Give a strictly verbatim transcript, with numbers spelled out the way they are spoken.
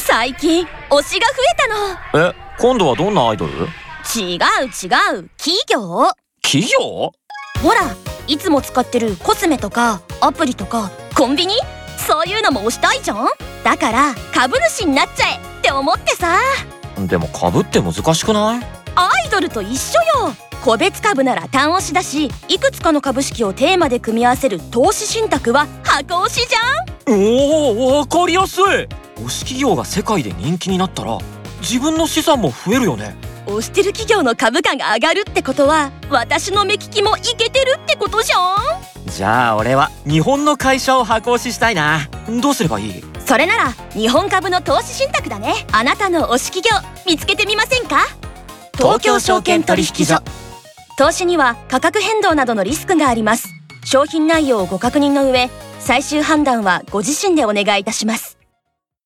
最近推しが増えたの。 え、今度はどんなアイドル？ 違う違う、企業。 企業？ ほら、いつも使ってるコスメとかアプリとかコンビニ、そういうのも推したいじゃん。だから株主になっちゃえって思ってさ。 でも株って難しくない？ アイドルと一緒よ。個別株なら単押しだし、いくつかの株式をテーマで組み合わせる投資信託は箱推しじゃん。 おお、わかりやすい。推し企業が世界で人気になったら自分の資産も増えるよね。 推してる企業の株価が上がるってことは、私の目利きもイケてるってことじゃん。 じゃあ俺は日本の会社を箱推ししたいな。どうすればいい？ それなら日本株の投資信託だね。あなたの推し企業見つけてみませんか？東京証券取引所。投資には価格変動などのリスクがあります。商品内容をご確認の上、最終判断はご自身でお願いいたします。